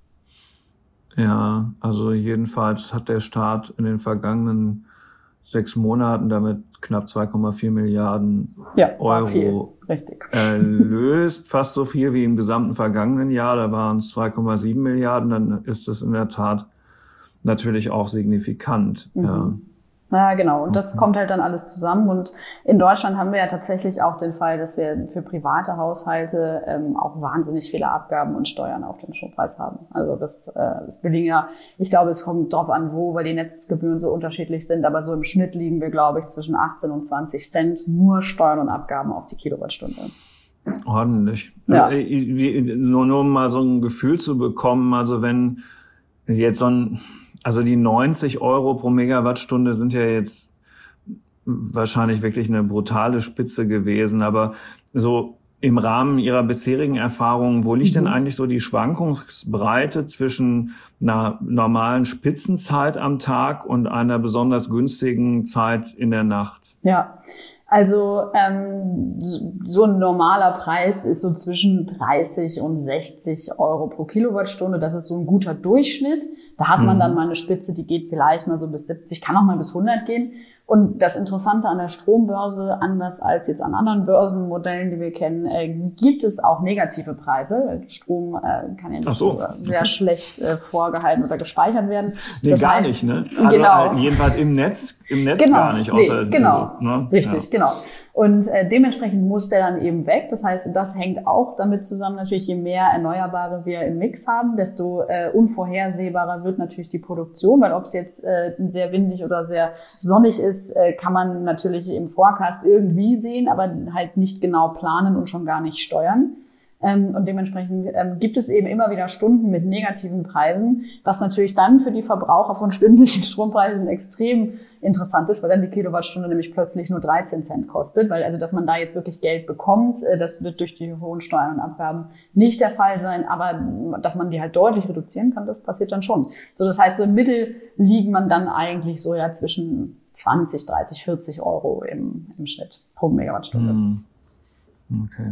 [SPEAKER 1] Ja, also jedenfalls hat der Staat in den vergangenen sechs Monaten damit knapp zwei Komma vier Milliarden
[SPEAKER 2] ja,
[SPEAKER 1] Euro erlöst. Fast so viel wie im gesamten vergangenen Jahr. Da waren es zwei Komma sieben Milliarden. Dann ist das in der Tat natürlich auch signifikant.
[SPEAKER 2] Mhm.
[SPEAKER 1] Ja.
[SPEAKER 2] Ja, genau. Und das kommt halt dann alles zusammen. Und in Deutschland haben wir ja tatsächlich auch den Fall, dass wir für private Haushalte ähm, auch wahnsinnig viele Abgaben und Steuern auf dem Strompreis haben. Also das, äh, das belegen ja, ich glaube, es kommt drauf an, wo, weil die Netzgebühren so unterschiedlich sind. Aber so im Schnitt liegen wir, glaube ich, zwischen achtzehn und zwanzig Cent nur Steuern und Abgaben auf die Kilowattstunde.
[SPEAKER 1] Ordentlich.
[SPEAKER 2] Ja.
[SPEAKER 1] Nur, nur um mal so ein Gefühl zu bekommen, also wenn jetzt so ein Also die neunzig Euro pro Megawattstunde sind ja jetzt wahrscheinlich wirklich eine brutale Spitze gewesen. Aber so im Rahmen Ihrer bisherigen Erfahrungen, wo liegt mhm. denn eigentlich so die Schwankungsbreite zwischen einer normalen Spitzenzeit am Tag und einer besonders günstigen Zeit in der Nacht?
[SPEAKER 2] Ja, also ähm, so ein normaler Preis ist so zwischen dreißig und sechzig Euro pro Kilowattstunde. Das ist so ein guter Durchschnitt. Da hat man dann mal eine Spitze, die geht vielleicht mal so bis siebzig, kann auch mal bis hundert gehen. Und das Interessante an der Strombörse, anders als jetzt an anderen Börsenmodellen, die wir kennen, äh, gibt es auch negative Preise. Strom äh, kann ja nicht
[SPEAKER 1] so.
[SPEAKER 2] sehr schlecht äh, vorgehalten oder gespeichert werden.
[SPEAKER 1] Nee,
[SPEAKER 2] das
[SPEAKER 1] gar
[SPEAKER 2] heißt,
[SPEAKER 1] nicht, ne? Also
[SPEAKER 2] genau.
[SPEAKER 1] äh, jedenfalls im Netz, im Netz
[SPEAKER 2] genau,
[SPEAKER 1] gar nicht. Außer,
[SPEAKER 2] nee, genau,
[SPEAKER 1] also, ne?
[SPEAKER 2] richtig,
[SPEAKER 1] ja.
[SPEAKER 2] genau. Und äh, dementsprechend muss der dann eben weg. Das heißt, das hängt auch damit zusammen, natürlich, je mehr Erneuerbare wir im Mix haben, desto äh, unvorhersehbarer wird natürlich die Produktion, weil ob es jetzt äh, sehr windig oder sehr sonnig ist, kann man natürlich im Forecast irgendwie sehen, aber halt nicht genau planen und schon gar nicht steuern. Und dementsprechend gibt es eben immer wieder Stunden mit negativen Preisen, was natürlich dann für die Verbraucher von stündlichen Strompreisen extrem interessant ist, weil dann die Kilowattstunde nämlich plötzlich nur dreizehn Cent kostet, weil also, dass man da jetzt wirklich Geld bekommt, das wird durch die hohen Steuern und Abgaben nicht der Fall sein, aber dass man die halt deutlich reduzieren kann, das passiert dann schon. So, das heißt, so im Mittel liegt man dann eigentlich so ja zwischen zwanzig, dreißig, vierzig Euro im, im Schnitt pro Megawattstunde.
[SPEAKER 1] Okay.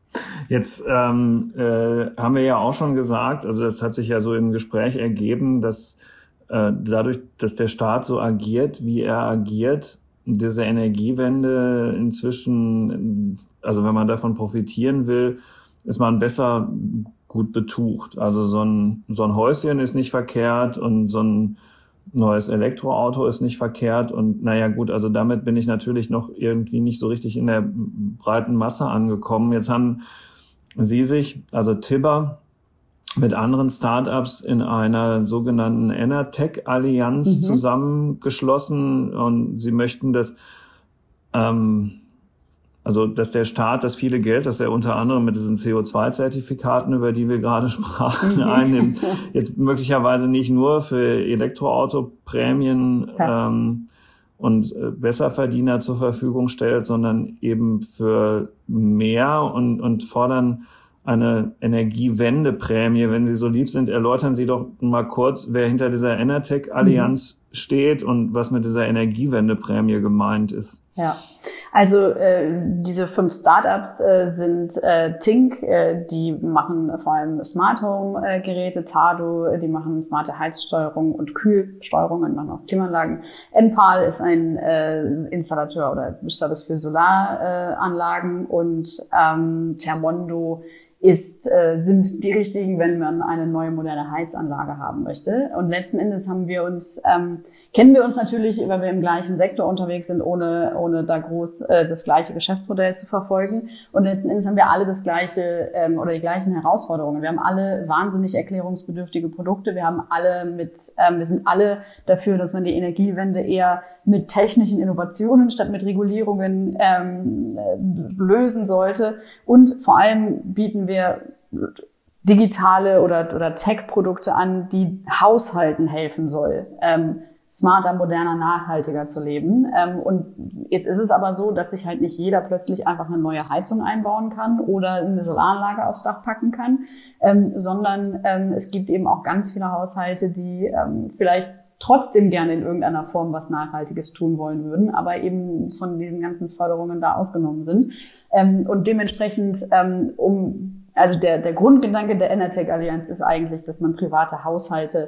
[SPEAKER 1] Jetzt ähm, äh, haben wir ja auch schon gesagt, also das hat sich ja so im Gespräch ergeben, dass äh, dadurch, dass der Staat so agiert, wie er agiert, diese Energiewende inzwischen, also wenn man davon profitieren will, ist man besser gut betucht. Also so ein, so ein Häuschen ist nicht verkehrt und so ein neues Elektroauto ist nicht verkehrt und naja gut, also damit bin ich natürlich noch irgendwie nicht so richtig in der breiten Masse angekommen. Jetzt haben Sie sich, also Tibber, mit anderen Startups in einer sogenannten Enertech-Allianz mhm. zusammengeschlossen und Sie möchten das, ähm, also dass der Staat das viele Geld, das er unter anderem mit diesen C O zwei Zertifikaten, über die wir gerade sprachen, mhm. einnimmt, jetzt möglicherweise nicht nur für Elektroautoprämien ja. ähm, und Besserverdiener zur Verfügung stellt, sondern eben für mehr und, und fordern eine Energiewendeprämie. Wenn Sie so lieb sind, erläutern Sie doch mal kurz, wer hinter dieser Enertech-Allianz steht und was mit dieser Energiewendeprämie gemeint ist.
[SPEAKER 2] Ja, also äh, diese fünf Startups äh, sind äh, Tink, äh, die machen vor allem Smart Home äh, Geräte, Tado, die machen smarte Heizsteuerung und Kühlsteuerung und machen auch Klimaanlagen. Enpal ist ein äh, Installateur oder Service für Solaranlagen äh, und ähm, Thermondo ist, äh, sind die richtigen, wenn man eine neue moderne Heizanlage haben möchte. Und letzten Endes haben wir uns, ähm, kennen wir uns natürlich, weil wir im gleichen Sektor unterwegs sind, ohne ohne da groß äh, das gleiche Geschäftsmodell zu verfolgen. Und letzten Endes haben wir alle das gleiche ähm, oder die gleichen Herausforderungen. Wir haben alle wahnsinnig erklärungsbedürftige Produkte. Wir haben alle mit, ähm, wir sind alle dafür, dass man die Energiewende eher mit technischen Innovationen statt mit Regulierungen ähm, lösen sollte. Und vor allem bieten wir wir digitale oder, oder Tech-Produkte an, die Haushalten helfen soll, ähm, smarter, moderner, nachhaltiger zu leben. Ähm, und jetzt ist es aber so, dass sich halt nicht jeder plötzlich einfach eine neue Heizung einbauen kann oder eine Solaranlage aufs Dach packen kann, ähm, sondern ähm, es gibt eben auch ganz viele Haushalte, die ähm, vielleicht trotzdem gerne in irgendeiner Form was Nachhaltiges tun wollen würden, aber eben von diesen ganzen Förderungen da ausgenommen sind. Ähm, und dementsprechend, ähm, um Also der, der Grundgedanke der Enertech-Allianz ist eigentlich, dass man private Haushalte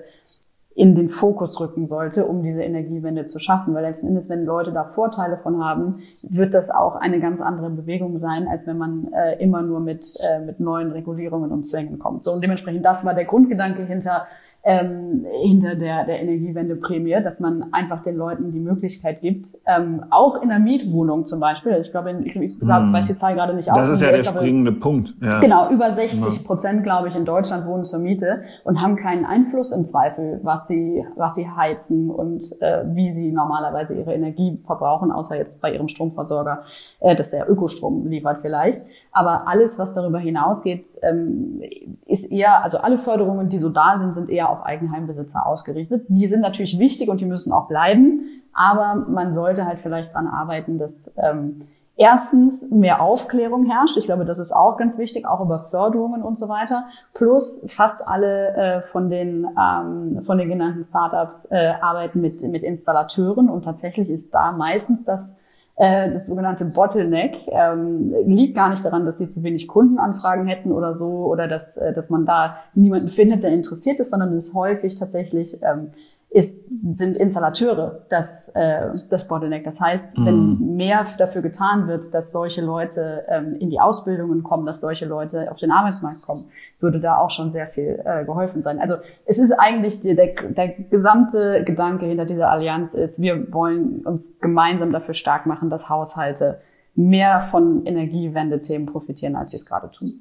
[SPEAKER 2] in den Fokus rücken sollte, um diese Energiewende zu schaffen. Weil letzten Endes, wenn Leute da Vorteile von haben, wird das auch eine ganz andere Bewegung sein, als wenn man äh, immer nur mit, äh, mit neuen Regulierungen und Zwängen kommt. So, und dementsprechend, das war der Grundgedanke hinter Ähm, hinter der, der Energiewendeprämie, dass man einfach den Leuten die Möglichkeit gibt, ähm, auch in einer Mietwohnung zum Beispiel, also ich glaube, in, ich, ich glaub, weiß die Zahl gerade nicht aus.
[SPEAKER 1] Das ist ja der springende Punkt. Ja.
[SPEAKER 2] Genau, über sechzig Prozent, glaube ich, in Deutschland wohnen zur Miete und haben keinen Einfluss im Zweifel, was sie, was sie heizen und äh, wie sie normalerweise ihre Energie verbrauchen, außer jetzt bei ihrem Stromversorger, äh, dass der Ökostrom liefert vielleicht. Aber alles, was darüber hinausgeht, ähm, ist eher, also alle Förderungen, die so da sind, sind eher auf Eigenheimbesitzer ausgerichtet. Die sind natürlich wichtig und die müssen auch bleiben, aber man sollte halt vielleicht daran arbeiten, dass ähm, erstens mehr Aufklärung herrscht. Ich glaube, das ist auch ganz wichtig, auch über Förderungen und so weiter. Plus fast alle äh, von den ähm, von den genannten Startups äh, arbeiten mit mit Installateuren und tatsächlich ist da meistens das Das sogenannte Bottleneck ähm, liegt gar nicht daran, dass sie zu wenig Kundenanfragen hätten oder so oder dass dass man da niemanden findet, der interessiert ist, sondern es ist häufig tatsächlich ähm, ist sind Installateure das äh, das Bottleneck. Das heißt, mhm. wenn mehr dafür getan wird, dass solche Leute ähm, in die Ausbildungen kommen, dass solche Leute auf den Arbeitsmarkt kommen, würde da auch schon sehr viel äh, geholfen sein. Also es ist eigentlich die, der, der gesamte Gedanke hinter dieser Allianz ist, wir wollen uns gemeinsam dafür stark machen, dass Haushalte mehr von Energiewendethemen profitieren, als sie es gerade tun.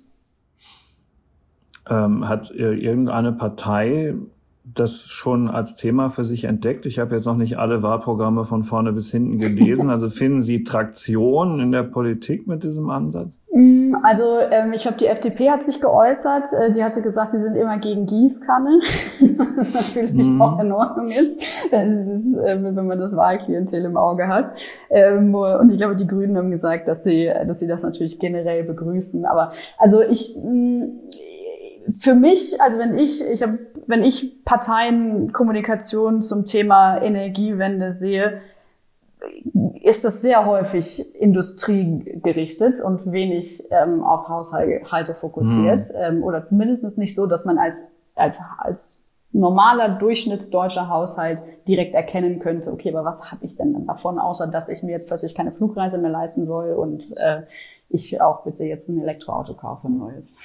[SPEAKER 1] Ähm, hat irgendeine Partei das schon als Thema für sich entdeckt? Ich habe jetzt noch nicht alle Wahlprogramme von vorne bis hinten gelesen. Also finden Sie Traktion in der Politik mit diesem Ansatz?
[SPEAKER 2] Also ähm, ich glaube, die F D P hat sich geäußert. Äh, sie hatte gesagt, sie sind immer gegen Gießkanne, was natürlich mm. auch in Ordnung ist, das ist äh, wenn man das Wahlklientel im Auge hat. Ähm, und ich glaube, die Grünen haben gesagt, dass sie, dass sie das natürlich generell begrüßen. Aber also ich mh, für mich, also wenn ich, ich habe, wenn ich Parteienkommunikation zum Thema Energiewende sehe, ist das sehr häufig industriegerichtet und wenig ähm, auf Haushalte fokussiert, mhm. ähm, oder zumindest nicht so, dass man als als als normaler durchschnittsdeutscher Haushalt direkt erkennen könnte, okay, aber was habe ich denn dann davon, außer dass ich mir jetzt plötzlich keine Flugreise mehr leisten soll und äh, ich auch bitte jetzt ein Elektroauto kaufe, ein neues.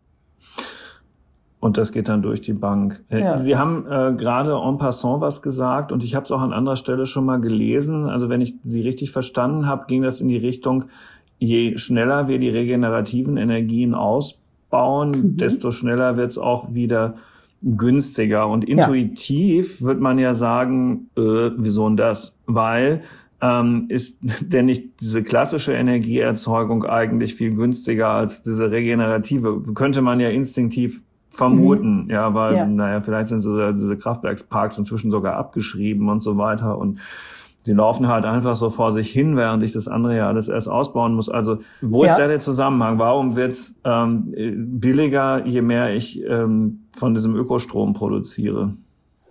[SPEAKER 1] Und das geht dann durch die Bank. Ja. Sie haben äh, gerade en passant was gesagt und ich habe es auch an anderer Stelle schon mal gelesen. Also wenn ich Sie richtig verstanden habe, ging das in die Richtung, je schneller wir die regenerativen Energien ausbauen, mhm. desto schneller wird es auch wieder günstiger. Und intuitiv ja. wird man ja sagen, äh, wieso denn das? Weil ähm, ist denn nicht diese klassische Energieerzeugung eigentlich viel günstiger als diese regenerative? Könnte man ja instinktiv vermuten, mhm. ja, weil, ja. naja, vielleicht sind so diese Kraftwerksparks inzwischen sogar abgeschrieben und so weiter und sie laufen halt einfach so vor sich hin, während ich das andere ja alles erst ausbauen muss. Also, wo ja. ist da der Zusammenhang? Warum wird's ähm, billiger, je mehr ich ähm, von diesem Ökostrom produziere?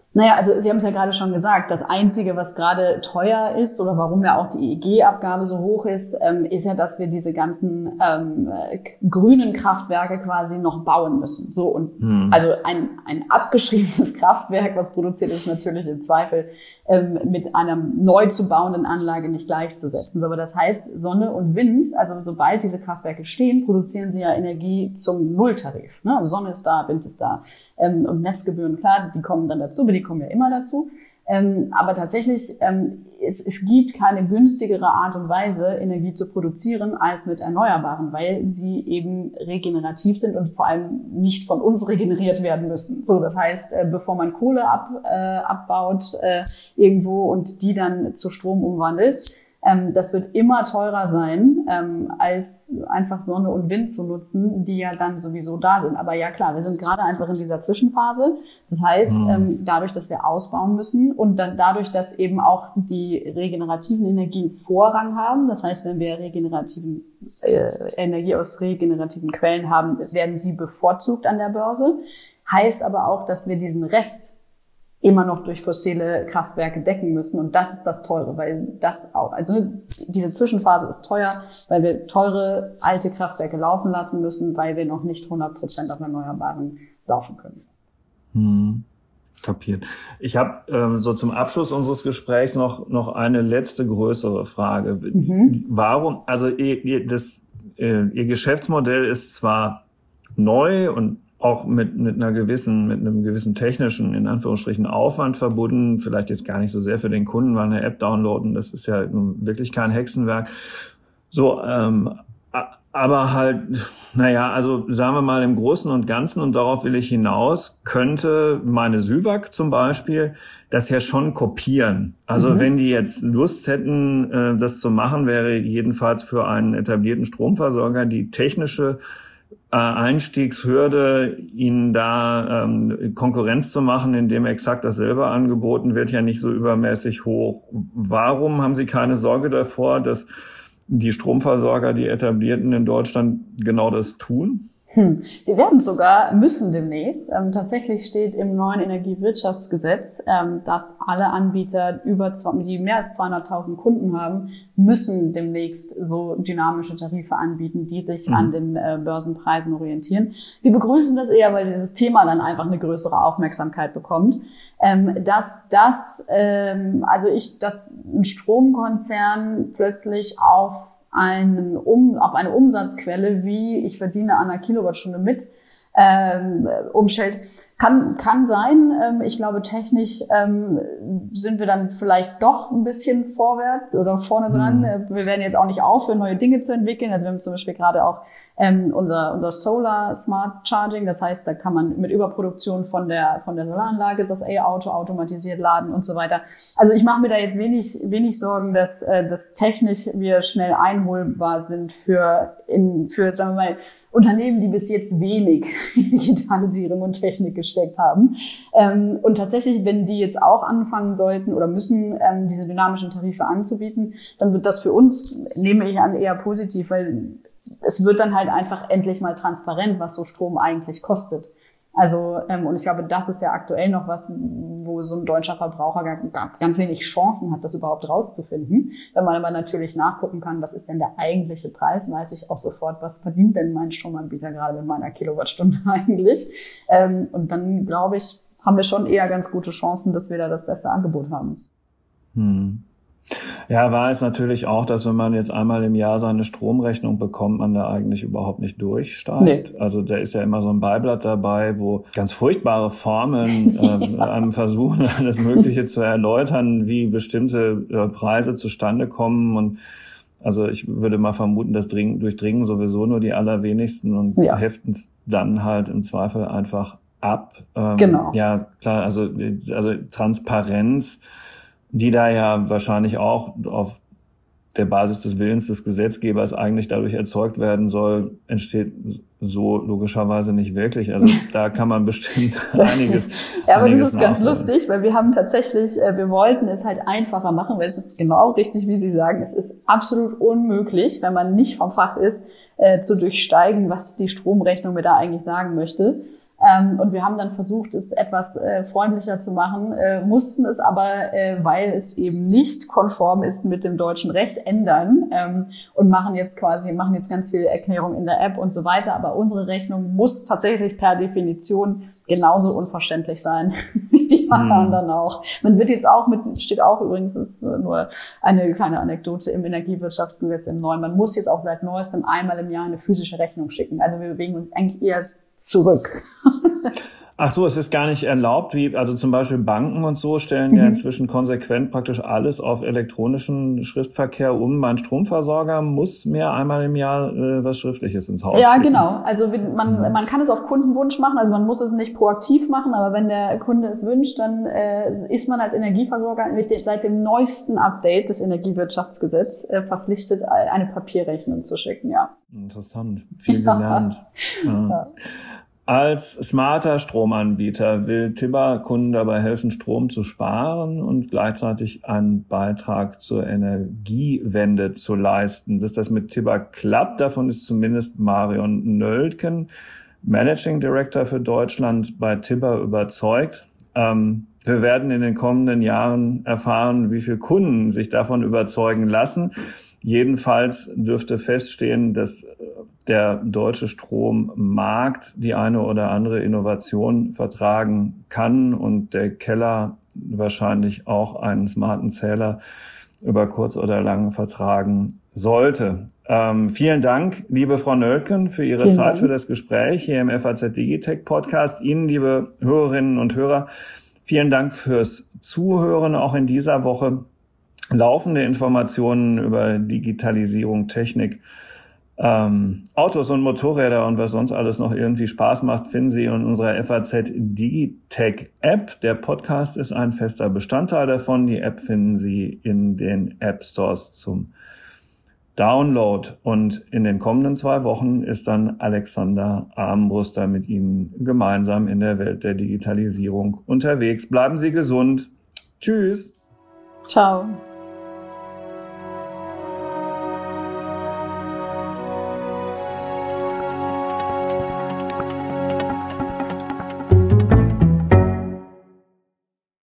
[SPEAKER 2] Naja, also Sie haben es ja gerade schon gesagt, das Einzige, was gerade teuer ist oder warum ja auch die E E G-Abgabe so hoch ist, ähm, ist ja, dass wir diese ganzen ähm, grünen Kraftwerke quasi noch bauen müssen. So und hm. also ein ein abgeschriebenes Kraftwerk, was produziert ist, natürlich im Zweifel ähm, mit einer neu zu bauenden Anlage nicht gleichzusetzen. Aber das heißt, Sonne und Wind, also sobald diese Kraftwerke stehen, produzieren sie ja Energie zum Nulltarif. Ne? Also Sonne ist da, Wind ist da ähm, und Netzgebühren, klar, die kommen dann dazu, aber die kommen ja immer dazu. Ähm, aber tatsächlich, ähm, es, es gibt keine günstigere Art und Weise, Energie zu produzieren, als mit Erneuerbaren, weil sie eben regenerativ sind und vor allem nicht von uns regeneriert werden müssen. So, das heißt, äh, bevor man Kohle ab, äh, abbaut äh, irgendwo und die dann zu Strom umwandelt, Ähm, das wird immer teurer sein, ähm, als einfach Sonne und Wind zu nutzen, die ja dann sowieso da sind. Aber ja klar, wir sind gerade einfach in dieser Zwischenphase. Das heißt, mhm. ähm, dadurch, dass wir ausbauen müssen und dann dadurch, dass eben auch die regenerativen Energien Vorrang haben, das heißt, wenn wir regenerativen äh, Energie aus regenerativen Quellen haben, werden die bevorzugt an der Börse. Heißt aber auch, dass wir diesen Rest immer noch durch fossile Kraftwerke decken müssen. Und das ist das Teure, weil das auch, also diese Zwischenphase ist teuer, weil wir teure alte Kraftwerke laufen lassen müssen, weil wir noch nicht hundert Prozent auf Erneuerbaren laufen können.
[SPEAKER 1] Hm, kapiert. Ich habe ähm, so zum Abschluss unseres Gesprächs noch noch eine letzte größere Frage. Mhm. Warum, also ihr, ihr, das, äh, ihr Geschäftsmodell ist zwar neu und auch mit, mit einer gewissen, mit einem gewissen technischen, in Anführungsstrichen, Aufwand verbunden. Vielleicht jetzt gar nicht so sehr für den Kunden, weil eine App downloaden, das ist ja nun wirklich kein Hexenwerk. So, ähm, aber halt, naja, also sagen wir mal im Großen und Ganzen, und darauf will ich hinaus, könnte meine Süwag zum Beispiel das ja schon kopieren. Also mhm. wenn die jetzt Lust hätten, äh, das zu machen, wäre jedenfalls für einen etablierten Stromversorger die technische Einstiegshürde, ihnen da ähm, Konkurrenz zu machen, indem exakt dasselbe angeboten wird, ja nicht so übermäßig hoch. Warum haben Sie keine Sorge davor, dass die Stromversorger, die etablierten in Deutschland, genau das tun?
[SPEAKER 2] Hm. Sie werden sogar müssen demnächst. Ähm, tatsächlich steht im neuen Energiewirtschaftsgesetz, ähm, dass alle Anbieter, über die mehr als zweihunderttausend Kunden haben, müssen demnächst so dynamische Tarife anbieten, die sich mhm. an den äh, Börsenpreisen orientieren. Wir begrüßen das eher, weil dieses Thema dann einfach eine größere Aufmerksamkeit bekommt. Ähm, dass das, ähm, also ich, dass ein Stromkonzern plötzlich auf einen um, auf eine Umsatzquelle, wie ich verdiene an einer Kilowattstunde mit, ähm, umstellt. Kann, kann sein. Ähm, ich glaube, technisch ähm, sind wir dann vielleicht doch ein bisschen vorwärts oder vorne dran. Mhm. Wir werden jetzt auch nicht aufhören, neue Dinge zu entwickeln. Also wir haben zum Beispiel gerade auch ähm, unser, unser Solar Smart Charging. Das heißt, da kann man mit Überproduktion von der, von der Solaranlage das E-Auto automatisiert laden und so weiter. Also ich mache mir da jetzt wenig, wenig Sorgen, dass, äh, dass technisch wir schnell einholbar sind für, in, für, sagen wir mal, Unternehmen, die bis jetzt wenig in Digitalisierung und Technik gesteckt haben. Ähm, und tatsächlich, wenn die jetzt auch anfangen sollten oder müssen, ähm, diese dynamischen Tarife anzubieten, dann wird das für uns, nehme ich an, eher positiv, weil es wird dann halt einfach endlich mal transparent, was so Strom eigentlich kostet. Also, ähm, und ich glaube, das ist ja aktuell noch was, wo so ein deutscher Verbraucher ganz wenig Chancen hat, das überhaupt rauszufinden. Wenn man aber natürlich nachgucken kann, was ist denn der eigentliche Preis, weiß ich auch sofort, was verdient denn mein Stromanbieter gerade mit meiner Kilowattstunde eigentlich. Ähm, und dann, glaube ich, haben wir schon eher ganz gute Chancen, dass wir da das beste Angebot haben.
[SPEAKER 1] Hm. Ja, wahr ist natürlich auch, dass wenn man jetzt einmal im Jahr seine Stromrechnung bekommt, man da eigentlich überhaupt nicht durchsteigt. Nee. Also da ist ja immer so ein Beiblatt dabei, wo ganz furchtbare Formeln äh, ja. einem versuchen, alles Mögliche zu erläutern, wie bestimmte äh, Preise zustande kommen. Und also ich würde mal vermuten, das dringen, durchdringen sowieso nur die allerwenigsten und ja. heften es dann halt im Zweifel einfach ab. Ähm,
[SPEAKER 2] genau.
[SPEAKER 1] Ja, klar, also, also Transparenz, die da ja wahrscheinlich auch auf der Basis des Willens des Gesetzgebers eigentlich dadurch erzeugt werden soll, entsteht so logischerweise nicht wirklich. Also da kann man bestimmt einiges
[SPEAKER 2] Ja, aber
[SPEAKER 1] einiges
[SPEAKER 2] das ist ganz lustig, weil wir haben tatsächlich, wir wollten es halt einfacher machen, weil es ist genau richtig, wie Sie sagen, es ist absolut unmöglich, wenn man nicht vom Fach ist, zu durchsteigen, was die Stromrechnung mir da eigentlich sagen möchte. Ähm, und wir haben dann versucht, es etwas äh, freundlicher zu machen, äh, mussten es aber, äh, weil es eben nicht konform ist mit dem deutschen Recht, ändern ähm, und machen jetzt quasi, machen jetzt ganz viel Erklärung in der App und so weiter. Aber unsere Rechnung muss tatsächlich per Definition genauso unverständlich sein wie die anderen dann auch. Man wird jetzt auch mit, steht auch übrigens, ist nur eine kleine Anekdote im Energiewirtschaftsgesetz im Neuen, man muss jetzt auch seit neuestem einmal im Jahr eine physische Rechnung schicken. Also wir bewegen uns eigentlich eher zurück.
[SPEAKER 1] Ach so, es ist gar nicht erlaubt, wie, also zum Beispiel Banken und so stellen mhm. ja inzwischen konsequent praktisch alles auf elektronischen Schriftverkehr um. Mein Stromversorger muss mir einmal im Jahr äh, was Schriftliches ins Haus
[SPEAKER 2] Ja,
[SPEAKER 1] schicken.
[SPEAKER 2] genau. Also man, man kann es auf Kundenwunsch machen, also man muss es nicht proaktiv machen, aber wenn der Kunde es wünscht, dann äh, ist man als Energieversorger mit den, seit dem neuesten Update des Energiewirtschaftsgesetzes äh, verpflichtet, eine Papierrechnung zu schicken, ja.
[SPEAKER 1] Interessant, viel gelernt. Ja. Ja. Als smarter Stromanbieter will Tibber Kunden dabei helfen, Strom zu sparen und gleichzeitig einen Beitrag zur Energiewende zu leisten. Dass das mit Tibber klappt, davon ist zumindest Marion Nöldken, Managing Director für Deutschland bei Tibber, überzeugt. Ähm, wir werden in den kommenden Jahren erfahren, wie viele Kunden sich davon überzeugen lassen. Jedenfalls dürfte feststehen, dass der deutsche Strommarkt die eine oder andere Innovation vertragen kann und der Keller wahrscheinlich auch einen smarten Zähler über kurz oder lang vertragen sollte. Ähm, vielen Dank, liebe Frau Nöldken, für Ihre vielen Zeit, Dank. Für das Gespräch hier im F A Z Digitech Podcast. Ihnen, liebe Hörerinnen und Hörer, vielen Dank fürs Zuhören auch in dieser Woche. Laufende Informationen über Digitalisierung, Technik, ähm, Autos und Motorräder und was sonst alles noch irgendwie Spaß macht, finden Sie in unserer F A Z Digitech App. Der Podcast ist ein fester Bestandteil davon. Die App finden Sie in den App Stores zum Download. Und in den kommenden zwei Wochen ist dann Alexander Armbruster mit Ihnen gemeinsam in der Welt der Digitalisierung unterwegs. Bleiben Sie gesund. Tschüss.
[SPEAKER 2] Ciao.